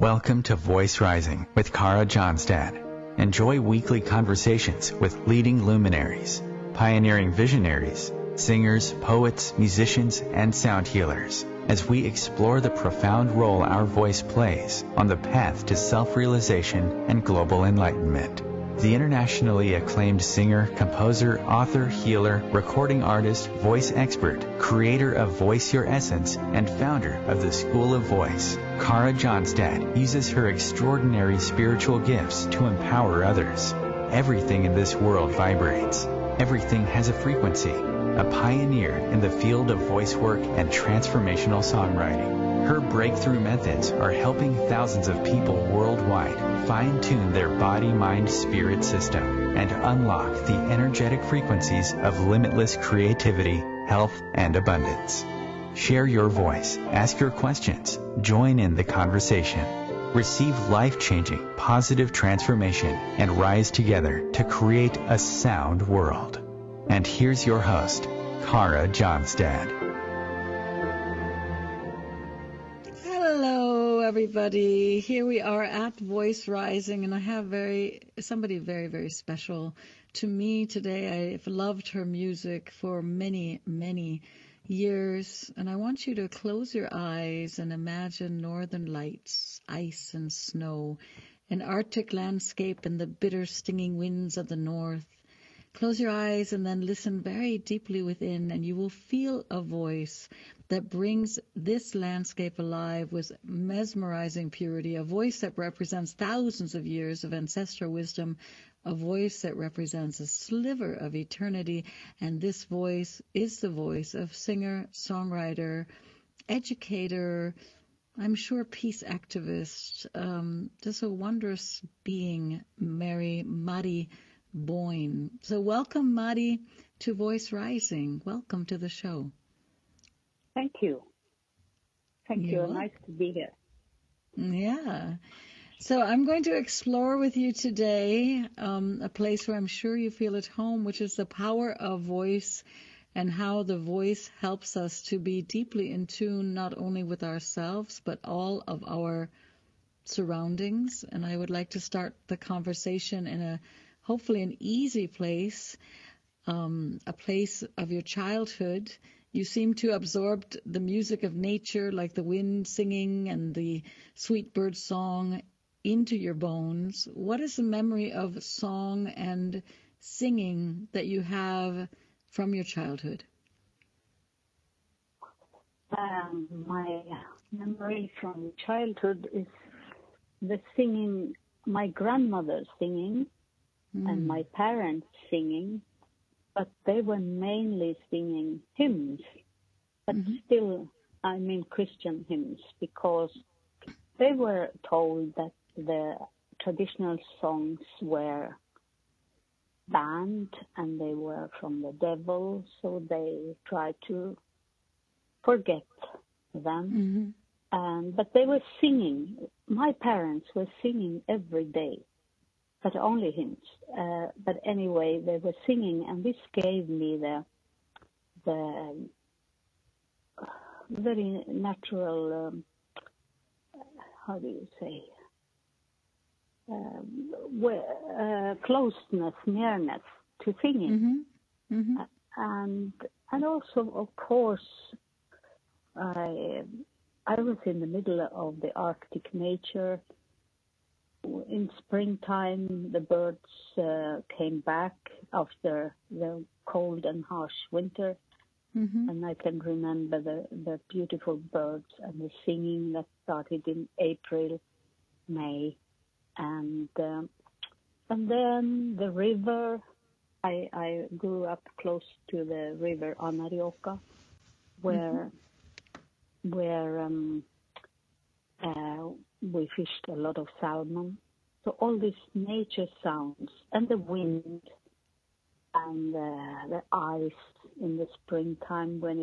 Welcome to Voice Rising with Kara Johnstad. Enjoy weekly conversations with leading luminaries, pioneering visionaries, singers, poets, musicians, and sound healers as we explore the profound role our voice plays on the path to self-realization and global enlightenment. The internationally acclaimed singer, composer, author, healer, recording artist, voice expert, creator of Voice Your Essence, and founder of the School of Voice, Kara Johnstad uses her extraordinary spiritual gifts to empower others. Everything in this world vibrates. Everything has a frequency. A pioneer in the field of voice work and transformational songwriting. Her breakthrough methods are helping thousands of people worldwide fine-tune their body-mind-spirit system and unlock the energetic frequencies of limitless creativity, health, and abundance. Share your voice, ask your questions, join in the conversation. Receive life-changing, positive transformation and rise together to create a sound world. And here's your host, Kara Johnstad. Hello, everybody. Here we are at Voice Rising, and I have somebody very, very special to me today. I've loved her music for many, many years, and I want you to close your eyes and imagine northern lights, ice and snow, an Arctic landscape and the bitter stinging winds of the north. Close your eyes and then listen very deeply within, and you will feel a voice that brings this landscape alive with mesmerizing purity, a voice that represents thousands of years of ancestral wisdom, a voice that represents a sliver of eternity, and this voice is the voice of singer, songwriter, educator, I'm sure peace activist, just a wondrous being, Mari Boyne. So welcome, Mari, to Voice Rising. Welcome to the show. Thank you. Thank you. Nice to be here. Yeah. So I'm going to explore with you today a place where I'm sure you feel at home, which is the power of voice and how the voice helps us to be deeply in tune not only with ourselves, but all of our surroundings. And I would like to start the conversation in hopefully an easy place, a place of your childhood. You seem to have absorbed the music of nature, like the wind singing and the sweet bird song, into your bones. What is the memory of song and singing that you have from your childhood? My memory from childhood is the singing, my grandmother singing, and my parents singing, but they were mainly singing hymns, but still, I mean Christian hymns, because they were told that the traditional songs were banned and they were from the devil, so they tried to forget them. But they were singing. My parents were singing every day, but only hymns. But anyway, they were singing, and this gave me the very natural, how do you say, closeness, nearness to singing. And also, of course, I was in the middle of the Arctic nature. In springtime, the birds came back after the cold and harsh winter, and I can remember the beautiful birds and the singing that started in April, May, and then the river. I grew up close to the river Anarjohka, where we fished a lot of salmon. So all these nature sounds and the wind and the ice in the springtime when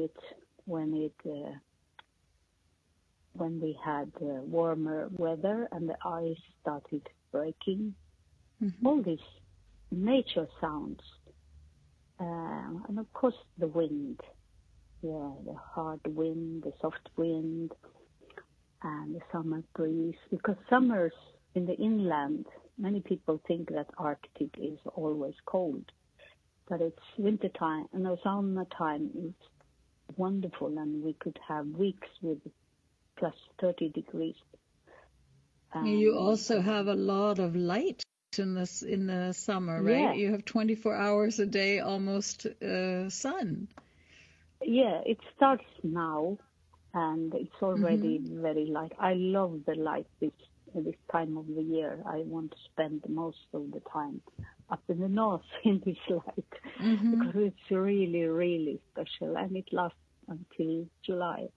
we had warmer weather and the ice started breaking. All these nature sounds, and of course the wind, the hard wind, the soft wind. and the summer breeze. Because summers in the inland, many people think that Arctic is always cold, but it's wintertime, and the summertime is wonderful, and we could have weeks with plus 30 degrees. You also have a lot of light in the summer, right? Yeah. You have 24 hours a day almost sun. Yeah, it starts now, and it's already very light. I love the light this time of the year. I want to spend most of the time up in the north in this light because it's really, really special, and it lasts until July.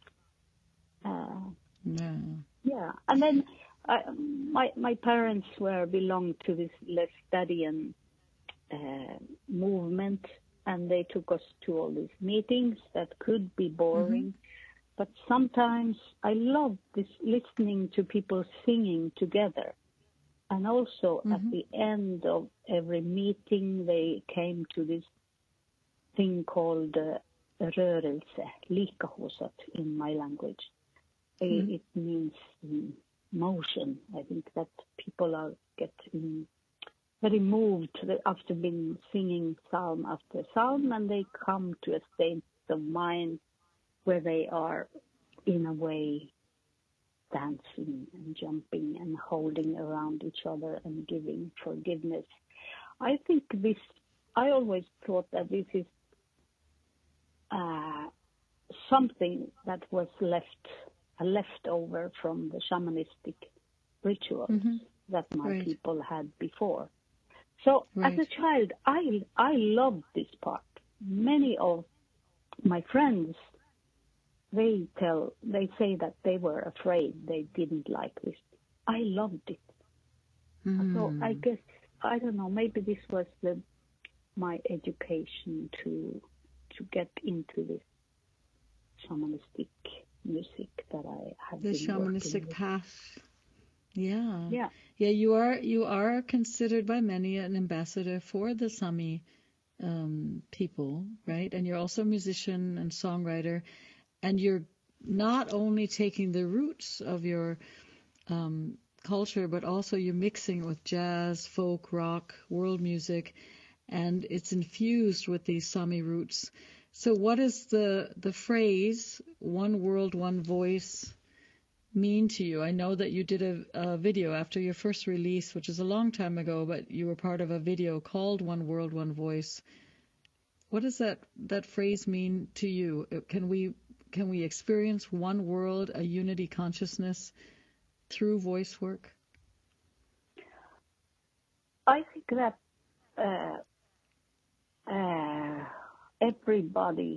Yeah, and then my parents belonged to this Laestadian movement, and they took us to all these meetings that could be boring, but sometimes I love this listening to people singing together. And also at the end of every meeting, they came to this thing called rörelse, likahuset in my language. It means motion. I think that people get very moved after being singing psalm after psalm, and they come to a state of mind where they are, in a way, dancing and jumping and holding around each other and giving forgiveness. I always thought that this is something that was a leftover from the shamanistic rituals that my people had before. So as a child, I loved this part. Many of my friends, they say that they were afraid, they didn't like this. I loved it. So I guess, I don't know, maybe this was my education to get into this shamanistic music that I have been working with. The shamanistic path. Yeah. You are considered by many an ambassador for the Sami people, right? And you're also a musician and songwriter, and you're not only taking the roots of your culture, but also you're mixing with jazz, folk, rock, world music, and it's infused with these Sami roots. So what is the phrase, one world, one voice, mean to you? I know that you did a video after your first release, which is a long time ago, but you were part of a video called One World, One Voice. What does that phrase mean to you? Can we experience one world, a unity consciousness through voice work? I think that everybody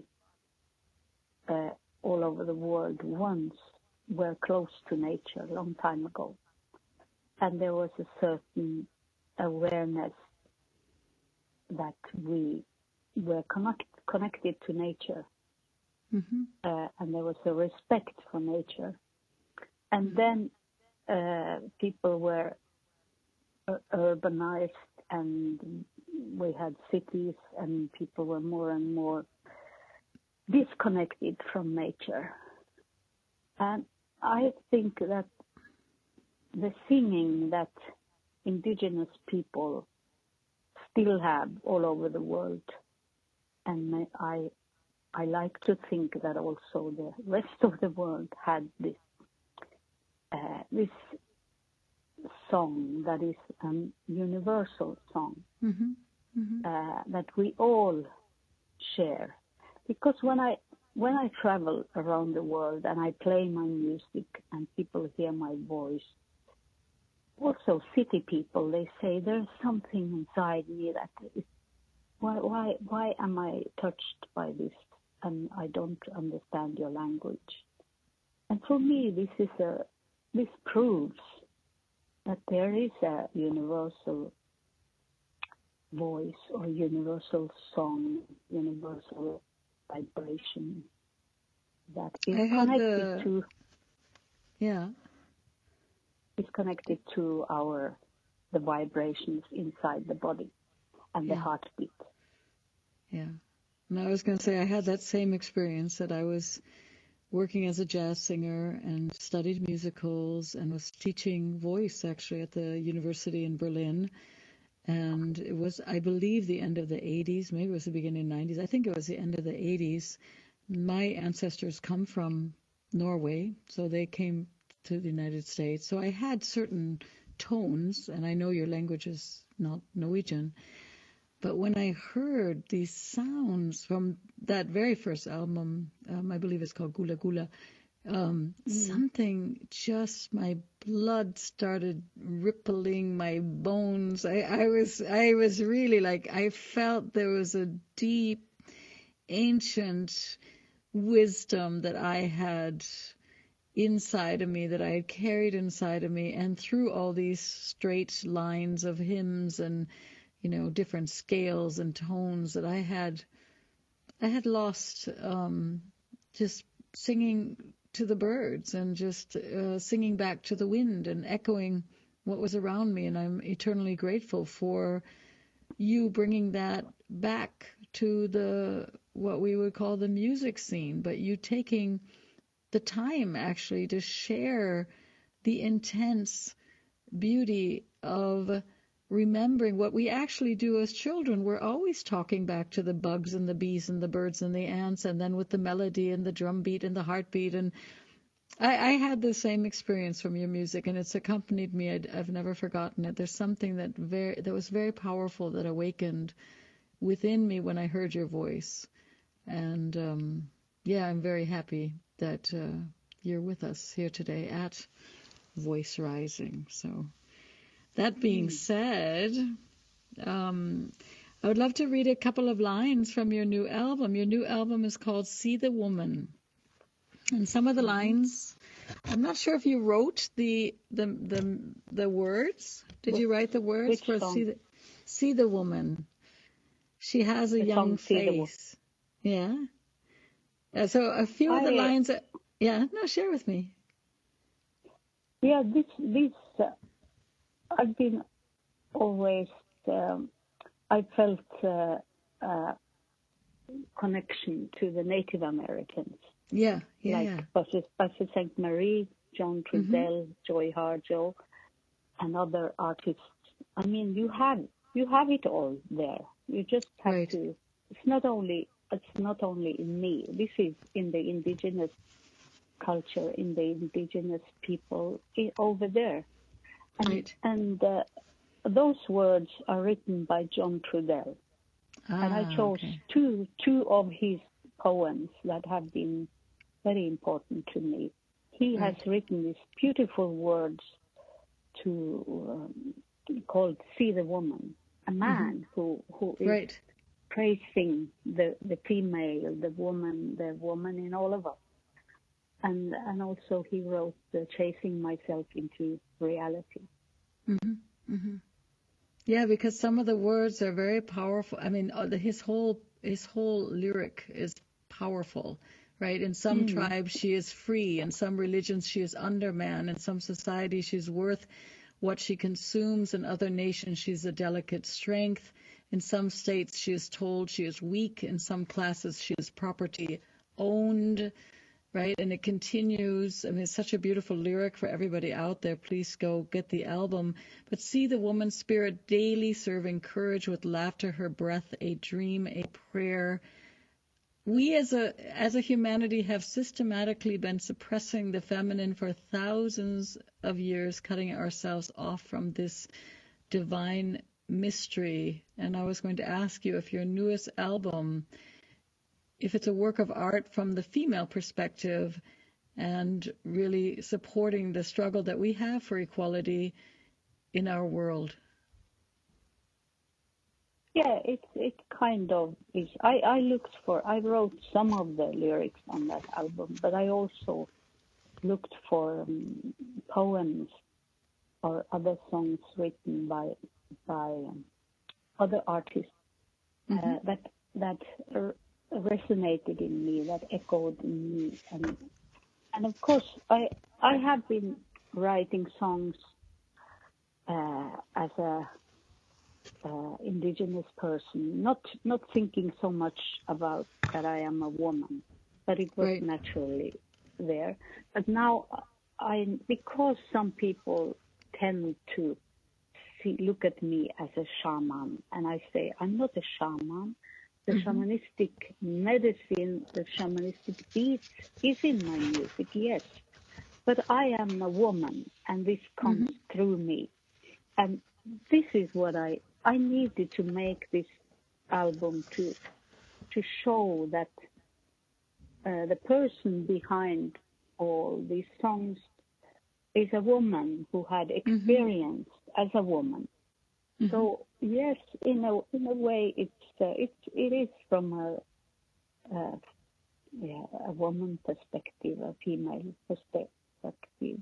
all over the world once were close to nature a long time ago. And there was a certain awareness that we were connected to nature. And there was a respect for nature. And then people were urbanized, and we had cities, and people were more and more disconnected from nature. And I think that the singing that indigenous people still have all over the world, and I like to think that also the rest of the world had this song that is a universal song that we all share. Because when I travel around the world and I play my music and people hear my voice, also city people, they say there's something inside me that is, why am I touched by this, and I don't understand your language. And for me, this proves that there is a universal voice or universal song, universal vibration that is connected to. Yeah. It's connected to the vibrations inside the body and the heartbeat. Yeah. And I was going to say I had that same experience, that I was working as a jazz singer and studied musicals and was teaching voice actually at the university in Berlin. And it was, I believe, the end of the 80s, maybe it was the beginning of the 90s. I think it was the end of the 80s. My ancestors come from Norway, so they came to the United States. So I had certain tones, and I know your language is not Norwegian. But when I heard these sounds from that very first album, I believe it's called Gula Gula, something just, my blood started rippling my bones. I was really like, I felt there was a deep, ancient wisdom that I had inside of me, that I had carried inside of me, and through all these straight lines of hymns and, you know, different scales and tones that I had lost, just singing to the birds and just singing back to the wind and echoing what was around me. And I'm eternally grateful for you bringing that back to the, what we would call the music scene, but you taking the time actually to share the intense beauty of remembering what we actually do as children. We're always talking back to the bugs and the bees and the birds and the ants, and then with the melody and the drum beat and the heartbeat. And I had the same experience from your music, and it's accompanied me. I've never forgotten it. There's something that was very powerful that awakened within me when I heard your voice. And I'm very happy that you're with us here today at Voice Rising. So that being said, I would love to read a couple of lines from your new album. Your new album is called See the Woman. And some of the lines, I'm not sure if you wrote the words. Did you write the words for See the Woman? She has a young face. Yeah. So a few of the lines. Share with me. Yeah, this I've been always. I felt connection to the Native Americans. Buffy St. Marie, John Trudell, Joy Harjo, and other artists. I mean, you have it all there. You just have to. It's not only in me. This is in the indigenous culture, in the indigenous people over there. And those words are written by John Trudell. And I chose two of his poems that have been very important to me. He has written these beautiful words called See the Woman, a man who is praising the female, the woman in all of us. And also he wrote Chasing Myself into Reality. Yeah, because some of the words are very powerful. I mean, his whole lyric is powerful, right? In some tribes, she is free. In some religions, she is underman. In some societies, she's worth what she consumes. In other nations, she's a delicate strength. In some states, she is told she is weak. In some classes, she is property owned, right? And it continues. I mean, it's such a beautiful lyric for everybody out there. Please go get the album. But see the woman's spirit daily serving courage with laughter, her breath, a dream, a prayer. We as a humanity have systematically been suppressing the feminine for thousands of years, cutting ourselves off from this divine mystery. And I was going to ask you if your newest album, if it's a work of art from the female perspective and really supporting the struggle that we have for equality in our world. Yeah, it kind of is. I wrote some of the lyrics on that album, but I also looked for poems or other songs written by other artists that resonated in me, that echoed in me, and of course I have been writing songs as a indigenous person, not thinking so much about that I am a woman, but it was naturally there. But now, because some people tend to look at me as a shaman, and I say I'm not a shaman. The shamanistic medicine, the shamanistic beats is in my music, yes. But I am a woman, and this comes through me. And this is what I needed to make this album to show that the person behind all these songs is a woman who had experience as a woman. So yes, in a way, it is from a woman perspective, a female perspective,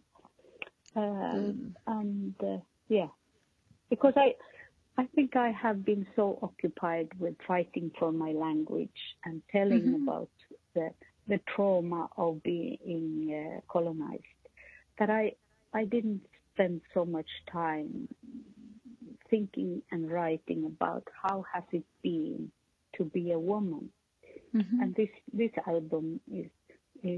because I think I have been so occupied with fighting for my language and telling about the trauma of being colonized that I didn't spend so much time thinking and writing about how has it been to be a woman. And this album is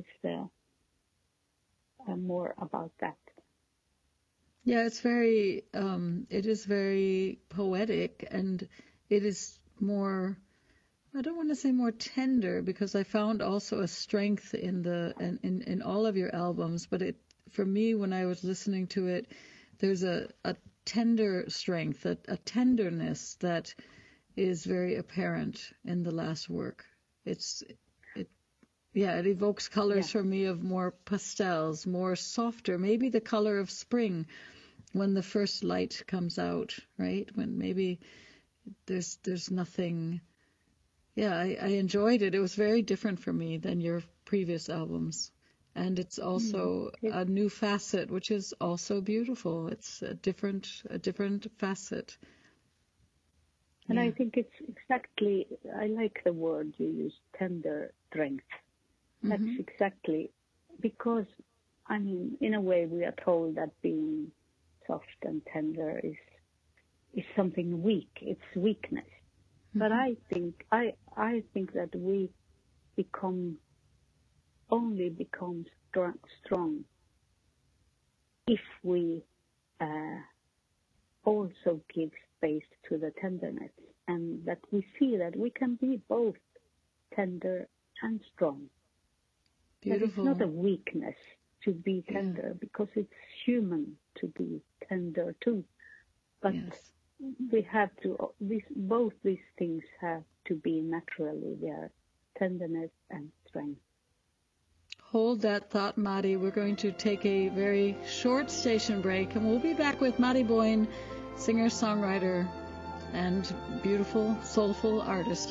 more about that. Yeah, it's very, it is very poetic, and it is more, I don't want to say more tender, because I found also a strength in all of your albums, but for me, when I was listening to it, there's a tender strength, a tenderness that is very apparent in the last work. It evokes colors for me of more pastels, more softer, maybe the color of spring when the first light comes out, right? When maybe there's nothing. Yeah, I enjoyed it. It was very different for me than your previous albums. And it's also a new facet, which is also beautiful. It's a different facet. And I think it's exactly, I like the word you use, tender strength. That's exactly, because, I mean, in a way we are told that being soft and tender is something weak. It's weakness. But I think that we only become strong if we also give space to the tenderness, and that we see that we can be both tender and strong. Beautiful. That it's not a weakness to be tender, because it's human to be tender too. But we have to, both these things have to be naturally there, tenderness and strength. Hold that thought, Mari. We're going to take a very short station break, and we'll be back with Mari Boine, singer-songwriter and beautiful, soulful artist.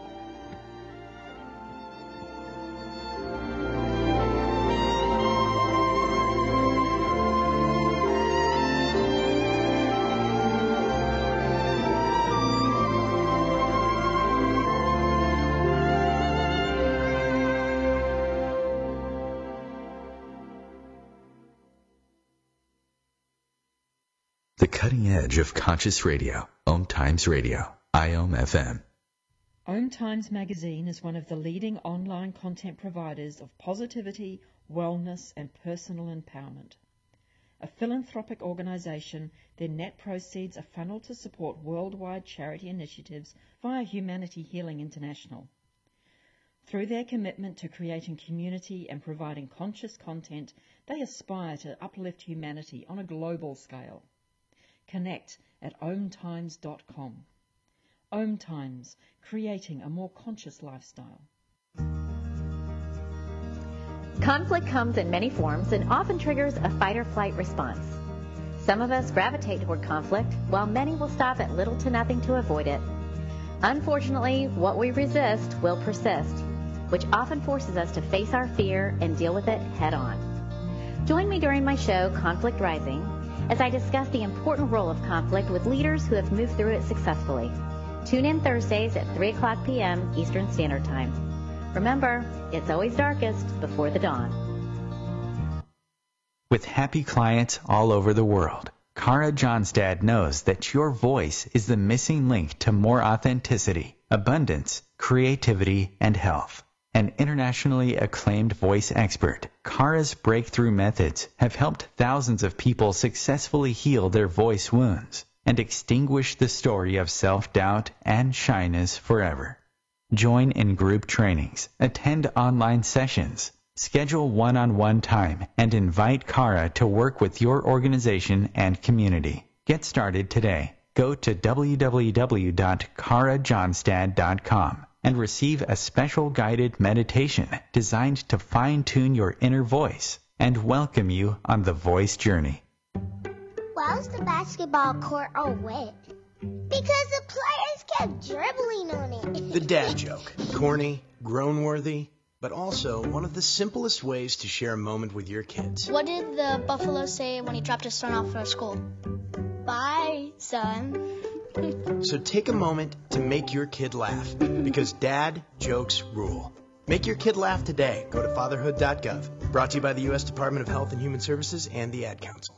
The cutting edge of conscious radio. Om Times Radio. IOM FM. Om Times Magazine is one of the leading online content providers of positivity, wellness and personal empowerment. A philanthropic organisation, their net proceeds are funneled to support worldwide charity initiatives via Humanity Healing International. Through their commitment to creating community and providing conscious content, they aspire to uplift humanity on a global scale. Connect at omtimes.com. Om Times, creating a more conscious lifestyle. Conflict comes in many forms and often triggers a fight-or-flight response. Some of us gravitate toward conflict, while many will stop at little to nothing to avoid it. Unfortunately, what we resist will persist, which often forces us to face our fear and deal with it head-on. Join me during my show, Conflict Rising, as I discuss the important role of conflict with leaders who have moved through it successfully. Tune in Thursdays at 3 o'clock p.m. Eastern Standard Time. Remember, it's always darkest before the dawn. With happy clients all over the world, Kara Johnstad knows that your voice is the missing link to more authenticity, abundance, creativity, and health. An internationally acclaimed voice expert, Kara's breakthrough methods have helped thousands of people successfully heal their voice wounds and extinguish the story of self-doubt and shyness forever. Join in group trainings, attend online sessions, schedule one-on-one time, and invite Kara to work with your organization and community. Get started today. Go to www.karajohnstad.com and receive a special guided meditation designed to fine-tune your inner voice and welcome you on the voice journey. Why was the basketball court all wet? Because the players kept dribbling on it. The dad joke. Corny, groan-worthy, but also one of the simplest ways to share a moment with your kids. What did the buffalo say when he dropped his son off at school? Bye, son. So take a moment to make your kid laugh, because dad jokes rule. Make your kid laugh today. Go to fatherhood.gov. Brought to you by the U.S. Department of Health and Human Services and the Ad Council.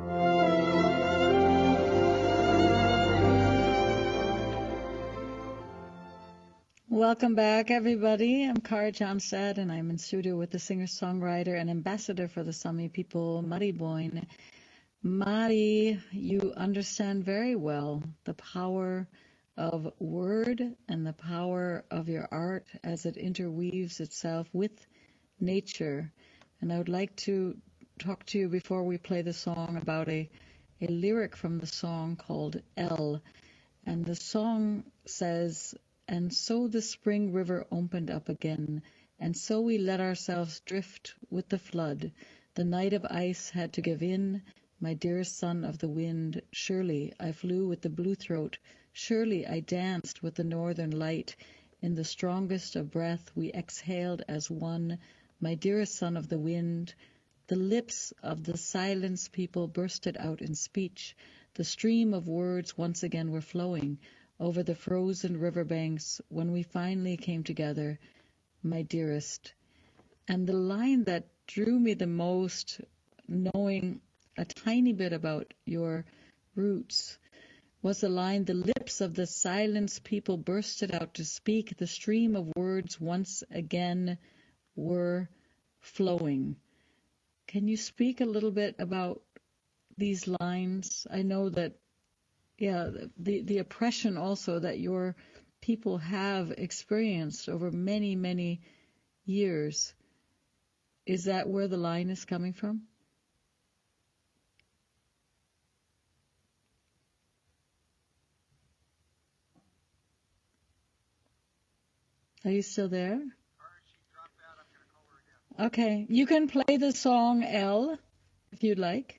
Welcome back, everybody. I'm Kara Johnstad, and I'm in studio with the singer-songwriter and ambassador for the Sami people, Mari Boyne. Mari, you understand very well the power of word and the power of your art as it interweaves itself with nature. And I would like to talk to you before we play the song about a lyric from the song called El. And the song says, "And so the spring river opened up again, and so we let ourselves drift with the flood. The night of ice had to give in. My dearest son of the wind, surely I flew with the blue throat, surely I danced with the northern light. In the strongest of breath we exhaled as one, my dearest son of the wind." The lips of the silence people bursted out in speech. The stream of words once again were flowing over the frozen riverbanks when we finally came together, my dearest. And the line that drew me the most, knowing a tiny bit about your roots, was the line, "The lips of the silenced people bursted out to speak. The stream of words once again were flowing." Can you speak a little bit about these lines? I know that, the oppression also that your people have experienced over many, many years. Is that where the line is coming from? Are you still there? Okay, you can play the song El if you'd like.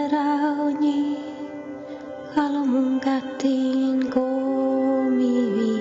Kalau mungkatin ko miwi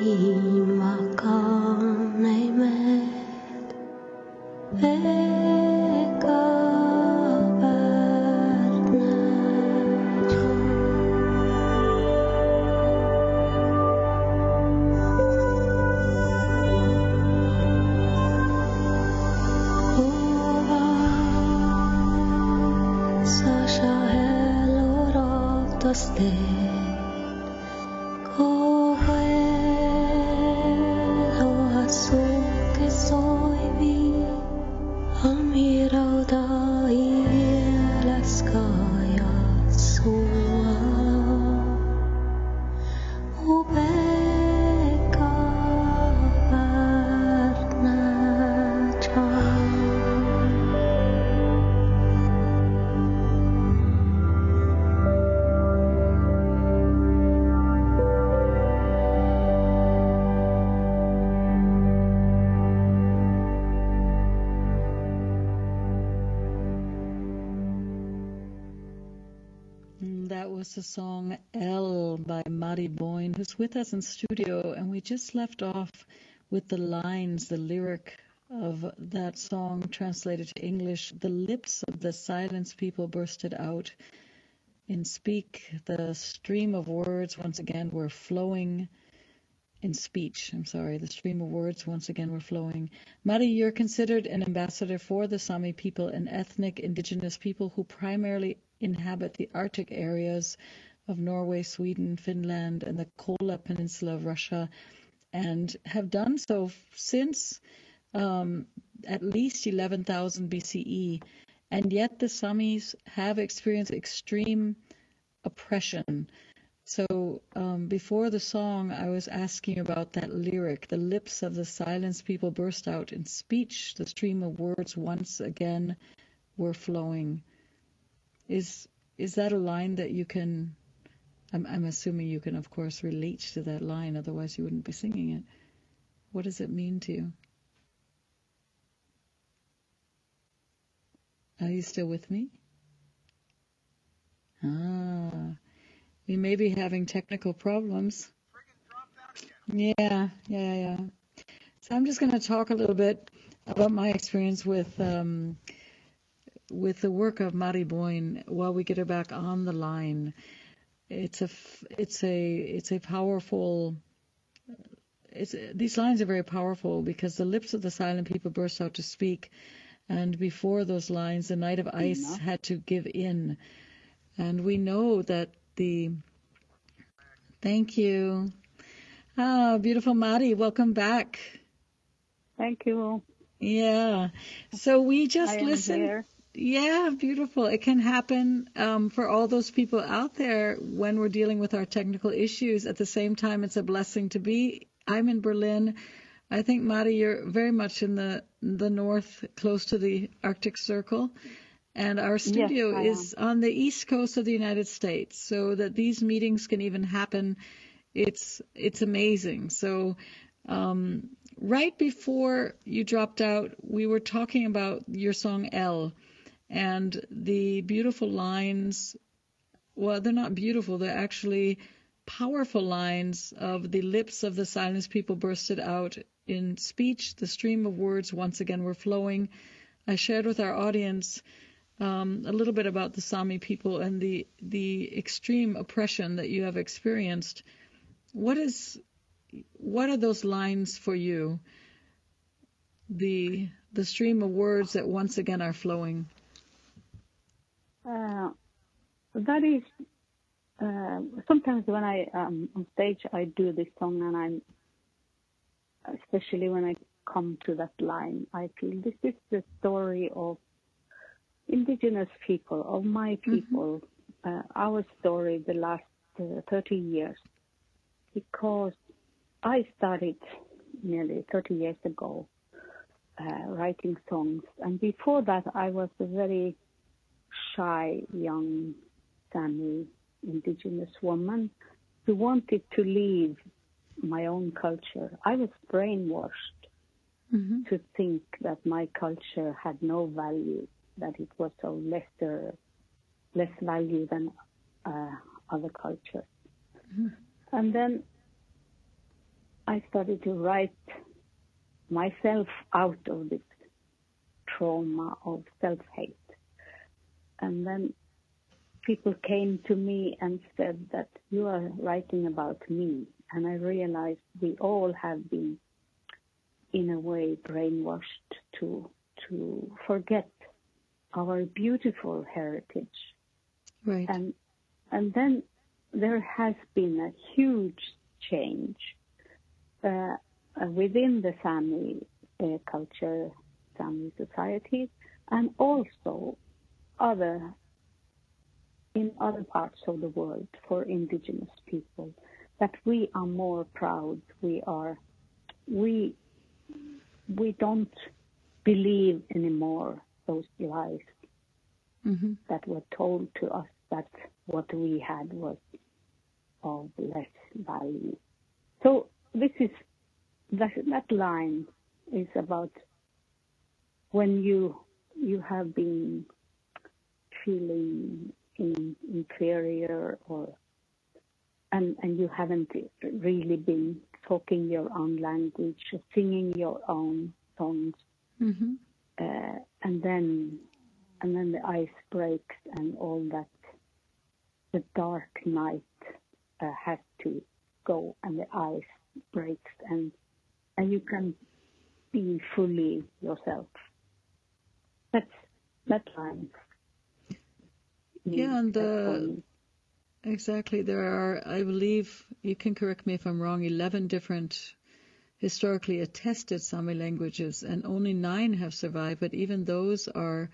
That was the song L by Mari Boyne, who's with us in studio, and we just left off with the lines, the lyric of that song translated to English. The lips of the silenced people bursted out in speak. The stream of words once again were flowing in speech. The stream of words once again were flowing. Mari, you're considered an ambassador for the Sami people, an ethnic indigenous people who primarily inhabit the Arctic areas of Norway, Sweden, Finland, and the Kola Peninsula of Russia, and have done so since at least 11,000 BCE. And yet the Samis have experienced extreme oppression. So before the song, I was asking about that lyric. The lips of the silenced people burst out in speech. The stream of words once again were flowing. Is that a line that you can, I'm assuming you can, of course, relate to that line, otherwise you wouldn't be singing it. What does it mean to you? Are you still with me? We may be having technical problems. Yeah. So I'm just going to talk a little bit about my experience with the work of Mari Boyne while we get her back on the line. It's a powerful. These lines are very powerful because the lips of the silent people burst out to speak, and before those lines, the night of ice had to give in, and we know that Thank you. Beautiful Mari, welcome back. Thank you. Yeah. So we just listened. Here. Yeah, beautiful. It can happen for all those people out there when we're dealing with our technical issues. At the same time, it's a blessing to be. I'm in Berlin. I think, Mari, you're very much in the north, close to the Arctic Circle. And our studio is on the east coast of the United States, so that these meetings can even happen. It's amazing. So right before you dropped out, we were talking about your song L and the beautiful lines. Well, they're not beautiful. They're actually powerful lines of the lips of the silenced people bursted out in speech. The stream of words once again were flowing. I shared with our audience a little bit about the Sami people and the extreme oppression that you have experienced. What are those lines for you? The stream of words that once again are flowing. That is sometimes when I on stage I do this song, and I'm especially when I come to that line, I feel this is the story of indigenous people, of my people, our story the last 30 years, because I started nearly 30 years ago writing songs, and before that I was a very shy young Sami indigenous woman who wanted to leave my own culture. I was brainwashed to think that my culture had no value, that it was so less value than other cultures. And then I started to write myself out of this trauma of self-hate. And then people came to me and said that you are writing about me. And I realized we all have been, in a way, brainwashed to forget our beautiful heritage. Right. And then there has been a huge change within the Sami culture, Sami society, and also in other parts of the world for indigenous people, that we are more proud. We don't believe anymore those lies that were told to us, that what we had was of less value. So that line is about when you have been feeling inferior, and you haven't really been talking your own language, or singing your own songs, and then the ice breaks and all that. The dark night has to go, and the ice breaks, and you can be fully yourself. That line. Yeah, and exactly. There are, I believe, you can correct me if I'm wrong, 11 different historically attested Sami languages, and only 9 have survived, but even those are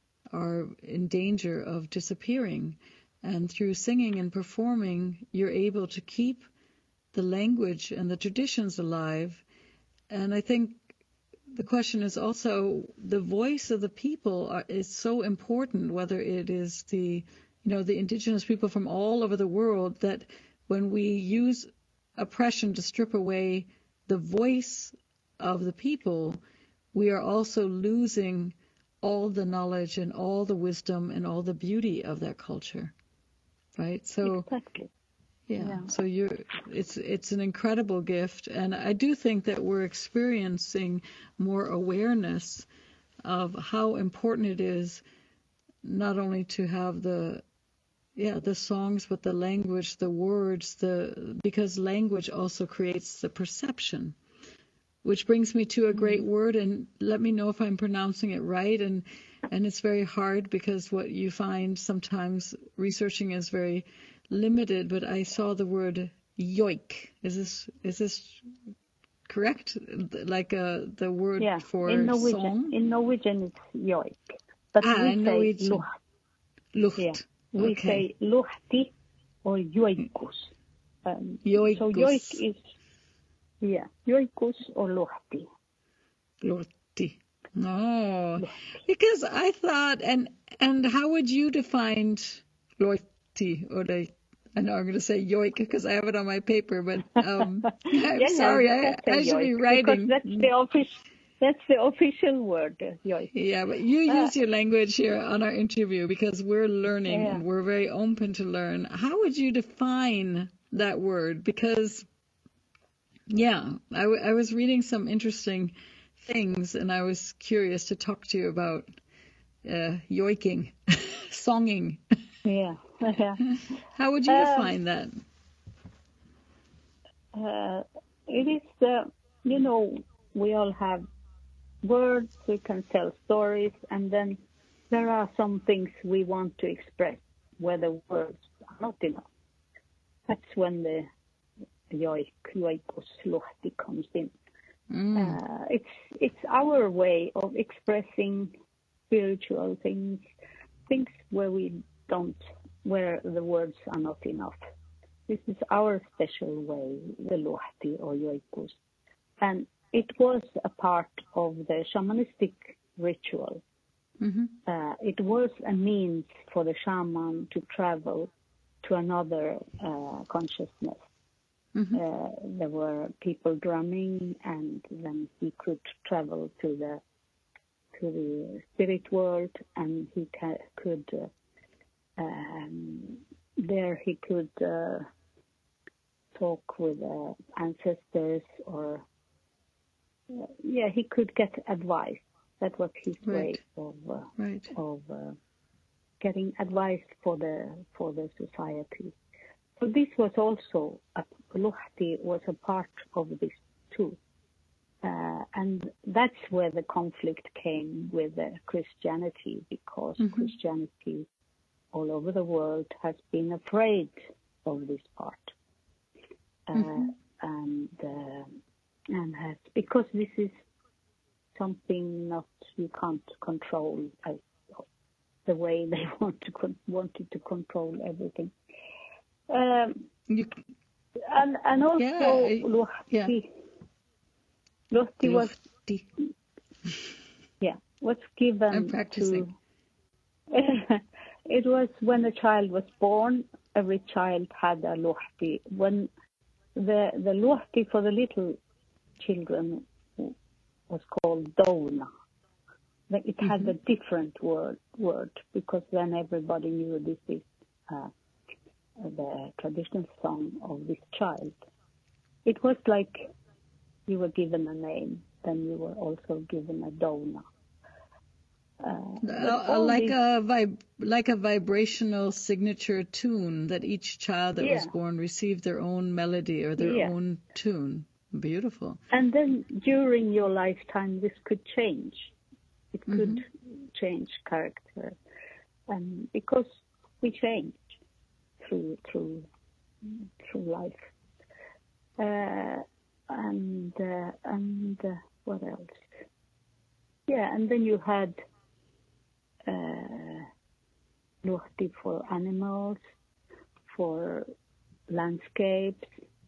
in danger of disappearing. And through singing and performing, you're able to keep the language and the traditions alive. And I think the question is also the voice of the people is so important, whether it is the indigenous people from all over the world, that when we use oppression to strip away the voice of the people, we are also losing all the knowledge and all the wisdom and all the beauty of that culture, right? So exactly. Yeah. So it's an incredible gift, and I do think that we're experiencing more awareness of how important it is not only to have the songs, but the language, the words, because language also creates the perception, which brings me to a great word, and let me know if I'm pronouncing it right. And it's very hard because what you find sometimes researching is very limited, but I saw the word yoik. Is this correct? Like the word for song? In Norwegian it's yoik. But we say lucht. Yeah. We say luhti or yoikus. Yoikus. So yoik is, yoikus or luhti. Luhti. No, because I thought, and how would you define luhti, or I know I'm going to say yoik because I have it on my paper, but I'm sorry, I should be writing. Because that's the official word, yoik. Yeah, but you use your language here on our interview because we're learning and we're very open to learn. How would you define that word? Because, I was reading some interesting things and I was curious to talk to you about yoiking, songing. Yeah. How would you define that? It is, we all have words, we can tell stories, and then there are some things we want to express where the words are not enough. That's when the yoikus luhti comes in. It's our way of expressing spiritual things where the words are not enough. This is our special way, the luhti or yoikus. And it was a part of the shamanistic ritual. It was a means for the shaman to travel to another consciousness. There were people drumming, and then he could travel to the spirit world, and he could talk with ancestors, or he could get advice. That was his way of getting advice for the society. So this was also luhti was a part of this too, and that's where the conflict came with Christianity, because Christianity all over the world has been afraid of this part. And has, because this is something not you can't control, the way they wanted to control everything. And also Lohti was given. I'm practicing. It was when a child was born, every child had a Lohti. When the Lohti for the little children was called Dona. It had a different word because then everybody knew this is the traditional song of this child. It was like you were given a name, then you were also given a Dona. Like a vibrational signature tune that each child that was born received their own melody or their own tune. Beautiful. And then during your lifetime, this could change. It could change character, and because we change through life. And what else? Yeah, and then you had Lohti for animals, for landscapes,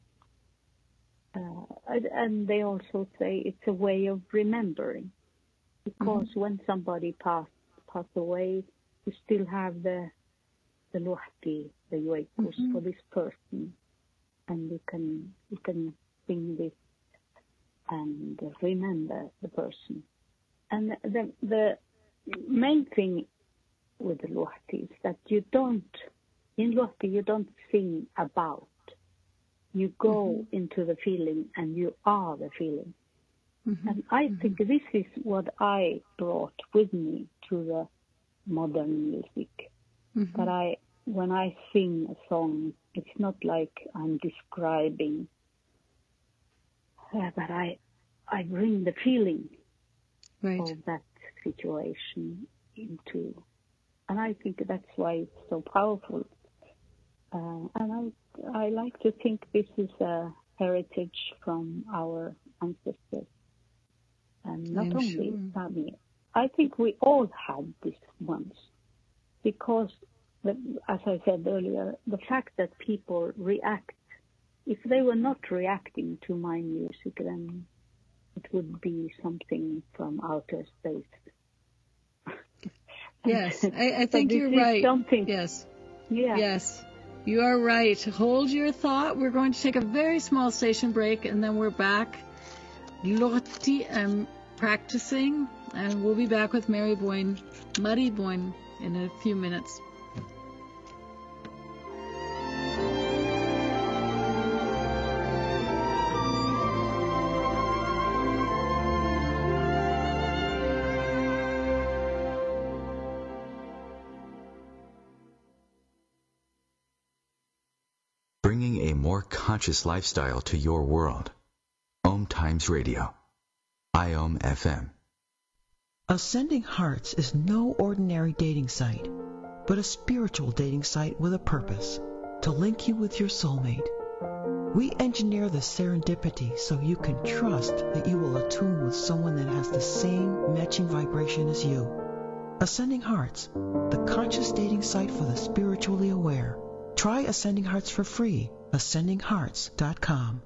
and they also say it's a way of remembering, because when somebody passed away, you still have the Lohti, the Yoikus for this person, and you can sing this and remember the person. And the main thing with the Lohti is that in Lohti you don't sing about. You go into the feeling and you are the feeling. And I think this is what I brought with me to the modern music. That when I sing a song, it's not like I'm describing, but I bring the feeling of that situation into, and I think that's why it's so powerful. And I like to think this is a heritage from our ancestors, and not only Sami. I think we all had this once, because, as I said earlier, the fact that people react, if they were not reacting to my music, then it would be something from outer space. Yes, I think you're right. Yes. Yeah. Yes, you are right. Hold your thought. We're going to take a very small station break, and then we're back. Lohti, I'm practicing, and we'll be back with Mari Boine, in a few minutes. Bringing a more conscious lifestyle to your world. Om Times Radio. IOM FM. Ascending Hearts is no ordinary dating site, but a spiritual dating site with a purpose, to link you with your soulmate. We engineer the serendipity so you can trust that you will attune with someone that has the same matching vibration as you. Ascending Hearts, the conscious dating site for the spiritually aware. Try Ascending Hearts for free. AscendingHearts.com.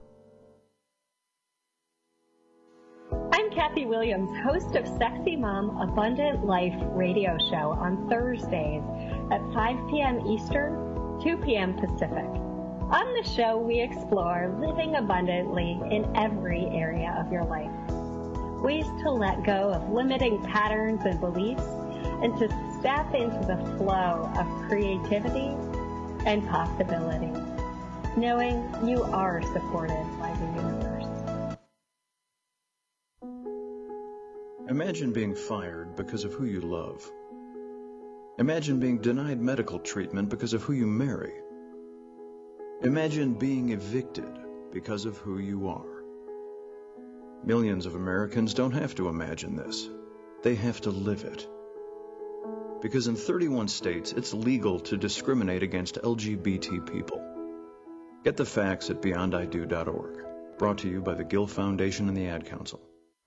I'm Kathy Williams, host of Sexy Mom Abundant Life radio show on Thursdays at 5 p.m. Eastern, 2 p.m. Pacific. On the show, we explore living abundantly in every area of your life. Ways to let go of limiting patterns and beliefs and to step into the flow of creativity and possibility, knowing you are supported by the universe. Imagine being fired because of who you love. Imagine being denied medical treatment because of who you marry. Imagine being evicted because of who you are. Millions of Americans don't have to imagine this. They have to live it. Because in 31 states, it's legal to discriminate against LGBT people. Get the facts at beyondido.org. Brought to you by the Gill Foundation and the Ad Council.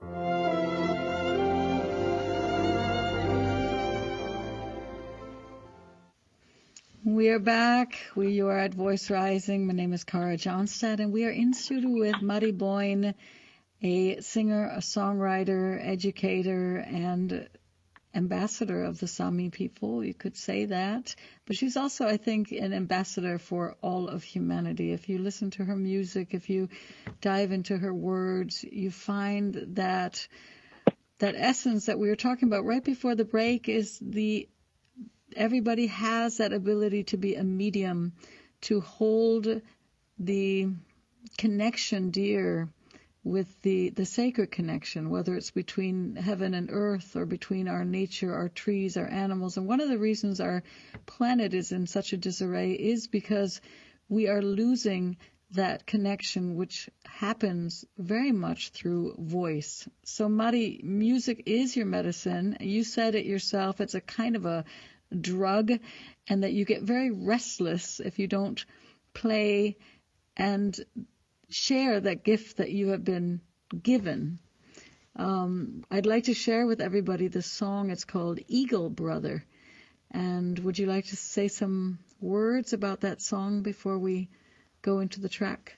We are back. You are at Voice Rising. My name is Kara Johnstad, and we are in studio with Mari Boyne, a singer, a songwriter, educator, and ambassador of the Sami people. You could say that. But she's also, I think, an ambassador for all of humanity. If you listen to her music, if you dive into her words, you find that essence that we were talking about right before the break is everybody has that ability to be a medium, to hold the connection dear with the sacred connection, whether it's between heaven and earth or between our nature, our trees, our animals. And one of the reasons our planet is in such a disarray is because we are losing that connection, which happens very much through voice. So, Mari, music is your medicine. You said it yourself. It's a kind of a drug, and that you get very restless if you don't play and share that gift that you have been given. I'd like to share with everybody the song. It's called Eagle Brother. And would you like to say some words about that song before we go into the track?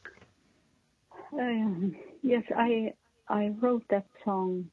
Yes, I wrote that song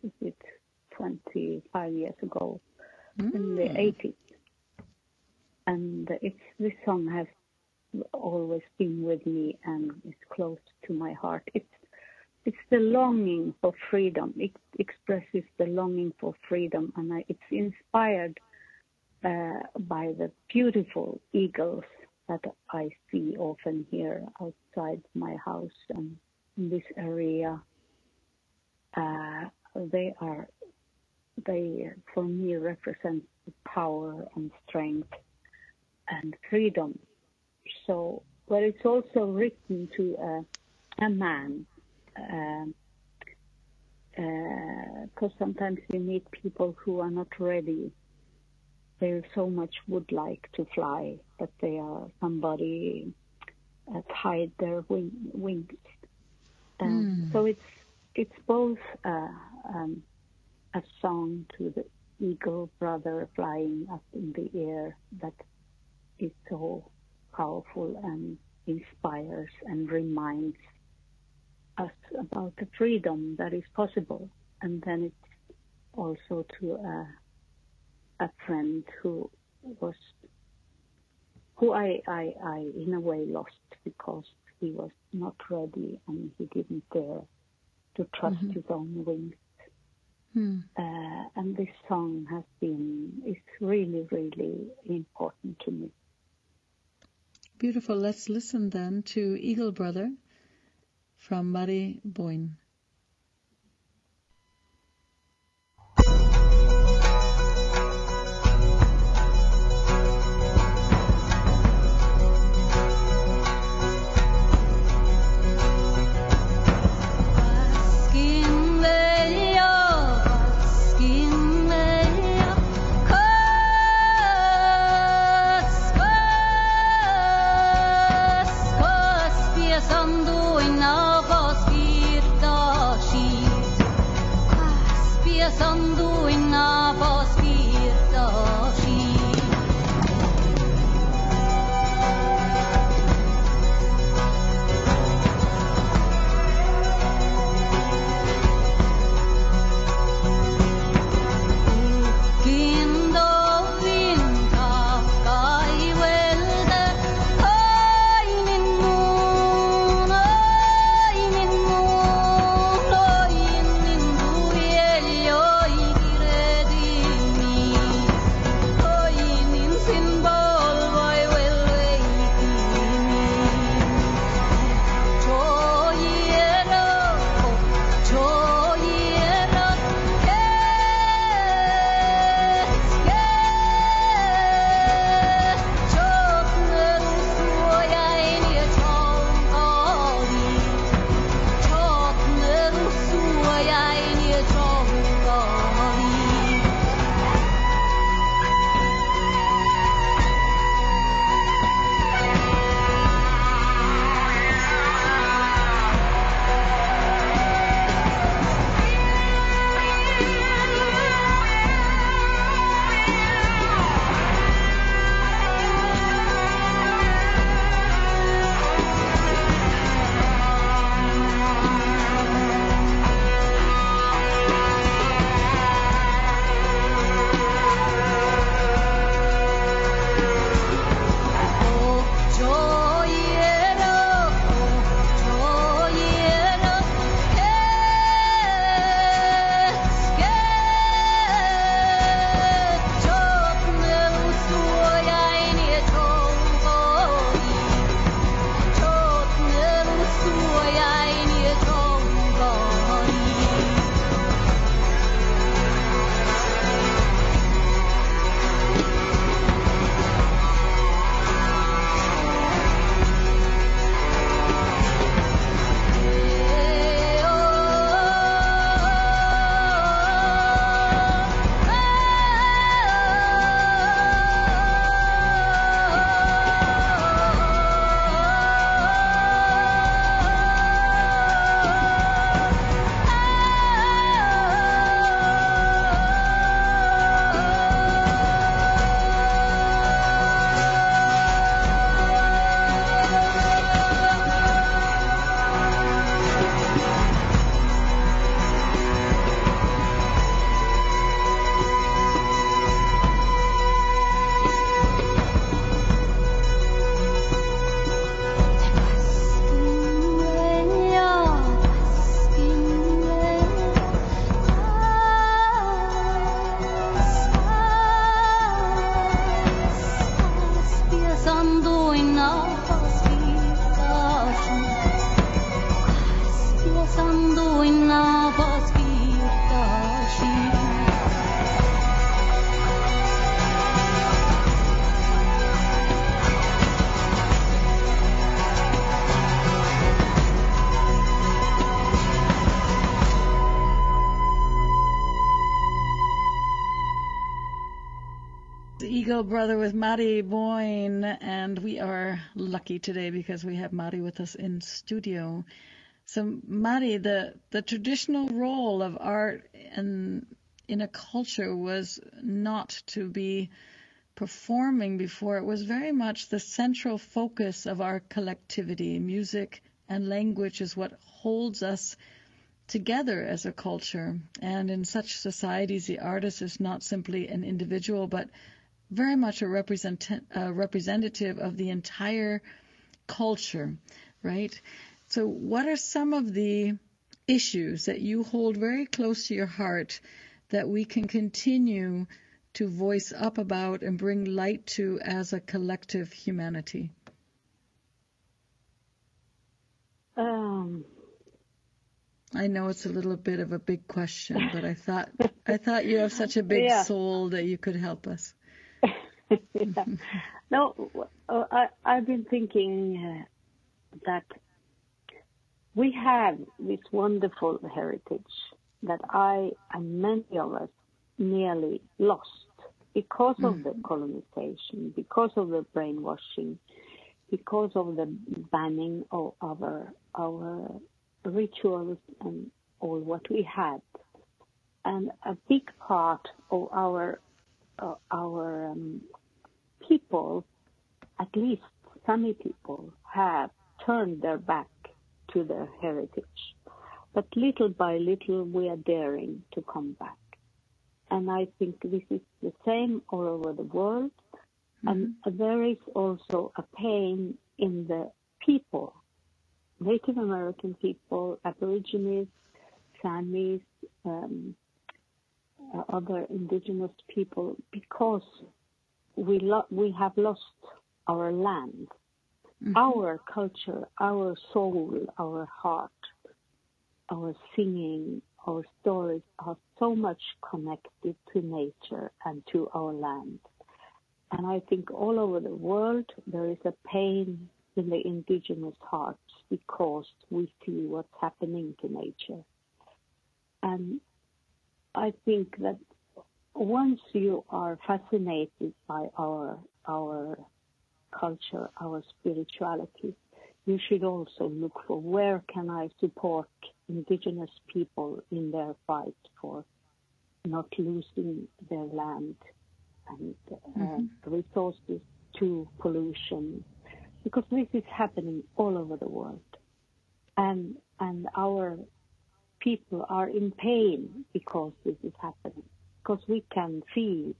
25 years ago in the 80s. And this song has always been with me and it's close to my heart. It's the longing for freedom. It expresses the longing for freedom, and it's inspired by the beautiful eagles that I see often here outside my house and in this area. They for me represent power and strength and freedom. So, but it's also written to a man, because sometimes we meet people who are not ready. They so much would like to fly, but they are somebody tied their wings. So it's both a song to the eagle brother flying up in the air that is so powerful and inspires and reminds us about the freedom that is possible. And then it's also to a friend who I in a way lost because he was not ready and he didn't dare to trust his own wings. And this song is really, really important to me. Beautiful. Let's listen then to Eagle Brother from Mari Boyne. Eagle Brother with Mari Boyne, and we are lucky today because we have Mari with us in studio. So Mari, the traditional role of art in a culture was not to be performing before. It was very much the central focus of our collectivity. Music and language is what holds us together as a culture. And in such societies, the artist is not simply an individual, but very much a representative of the entire culture, right? So what are some of the issues that you hold very close to your heart that we can continue to voice up about and bring light to as a collective humanity? I know it's a little bit of a big question, but I thought you have such a big soul that you could help us. Yeah. No, I've been thinking that we have this wonderful heritage that I and many of us nearly lost because of the colonization, because of the brainwashing, because of the banning of our rituals and all what we had. And a big part of our people, at least Sami people, have turned their back to their heritage. But little by little, we are daring to come back. And I think this is the same all over the world. And there is also a pain in the people, Native American people, Aborigines, Samis, other indigenous people, because we have lost our land, our culture, our soul, our heart, our singing, our stories are so much connected to nature and to our land. And I think all over the world there is a pain in the indigenous hearts because we see what's happening to nature. And I think that once you are fascinated by our culture, our spirituality, you should also look for where can I support indigenous people in their fight for not losing their land and resources to pollution, because this is happening all over the world. And our people are in pain because this is happening. Because we can feel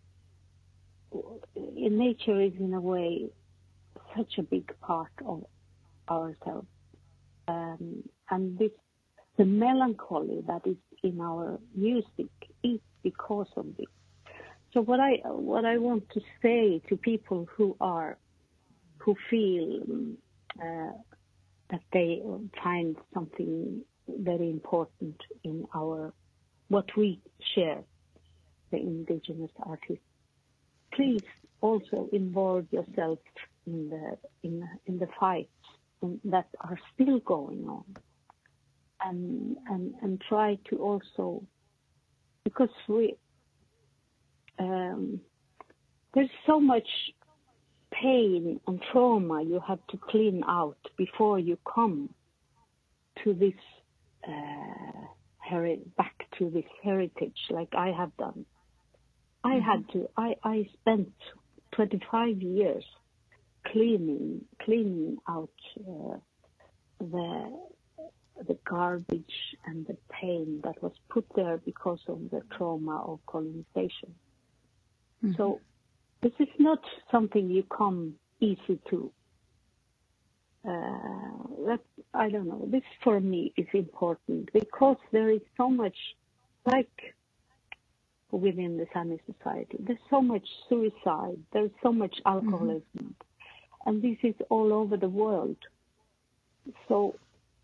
nature is in a way such a big part of ourselves, and the melancholy that is in our music is because of this. So what I want to say to people who feel that they find something very important in what we share, the indigenous artists, please also involve yourself in the fights that are still going on, and try to also, because there's so much pain and trauma you have to clean out before you come to this back to this heritage, like I have done. I spent 25 years cleaning out the garbage and the pain that was put there because of the trauma of colonization. So this is not something you come easy to. I don't know. This for me is important because there is so much, like within the Sami society, there's so much suicide, there's so much alcoholism, And this is all over the world. So,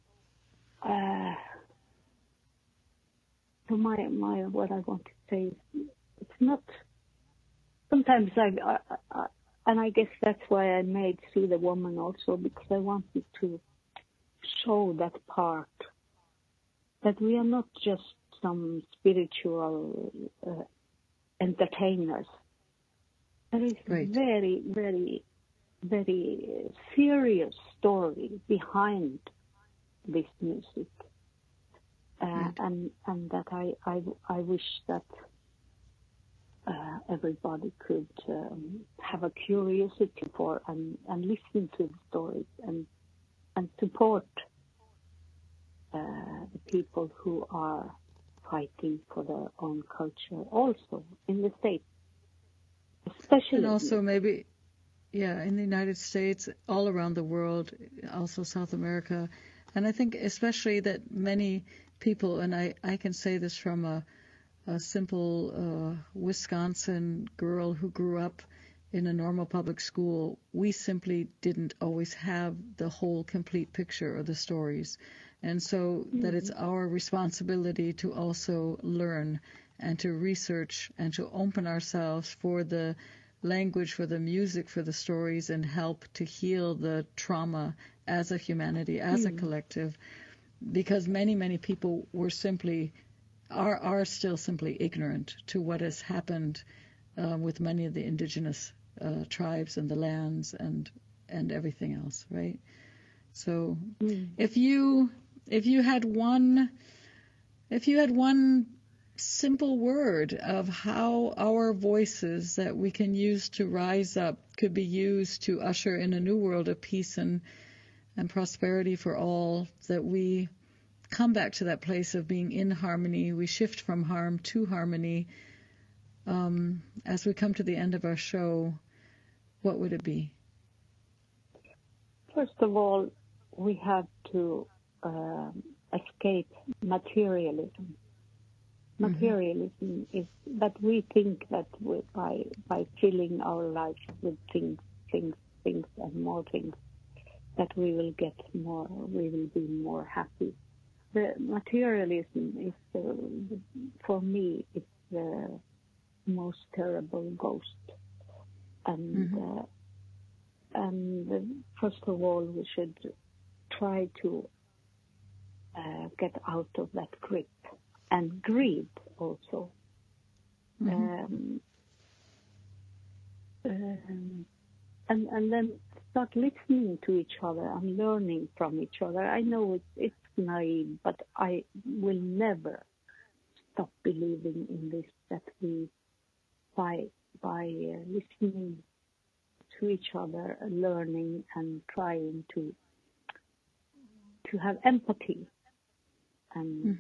what I want to say is, it's not. Sometimes and I guess that's why I made See the Woman also, because I wanted to show that part, that we are not just some spiritual entertainers. There is very, very, very serious story behind this music, and that I wish that everybody could have a curiosity for and listen to the stories and support the people who are fighting for their own culture also in the States, especially. And also maybe, in the United States, all around the world, also South America. And I think especially that many people, and I can say this from a simple Wisconsin girl who grew up in a normal public school, we simply didn't always have the whole complete picture of the stories. And so that it's our responsibility to also learn and to research and to open ourselves for the language, for the music, for the stories, and help to heal the trauma as a humanity, as a collective, because many, many people were simply, are still simply ignorant to what has happened with many of the indigenous tribes and the lands and everything else, right? So if you had one simple word of how our voices that we can use to rise up could be used to usher in a new world of peace and prosperity for all, that we come back to that place of being in harmony, we shift from harm to harmony. As we come to the end of our show, what would it be? First of all, we have to escape materialism. Materialism is that we think that by filling our lives with things, and more things, that we will get more, we will be more happy. The materialism is, for me, it's the most terrible ghost. And first of all, we should try to get out of that grip, and greed also. And then start listening to each other and learning from each other. I know it's naive, but I will never stop believing in this, that we, by listening to each other, learning and trying to have empathy, and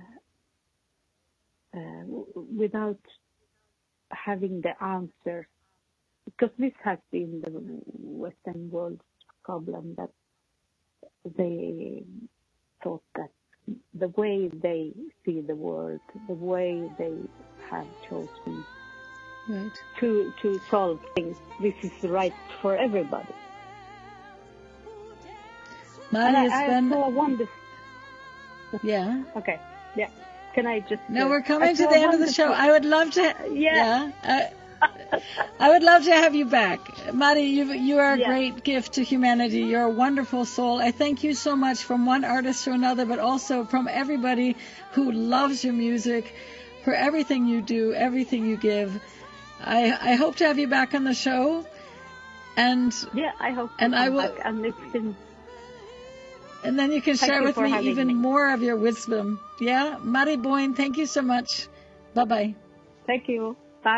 without having the answers, because this has been the Western world's problem, that they thought that the way they see the world, the way they have chosen to solve things, this is right for everybody. Mari, it's been... saw wonderful... Yeah. Okay. Yeah. Can I just... No, we're coming to the end of the show. I would love to... I would love to have you back. Mari, you are a great gift to humanity. You're a wonderful soul. I thank you so much, from one artist to another, but also from everybody who loves your music, for everything you do, everything you give. I hope to have you back on the show. And I hope to and I will back. And it's been... And then you can share with me even more of your wisdom. Yeah? Mari Boyne, thank you so much. Bye-bye. Thank you.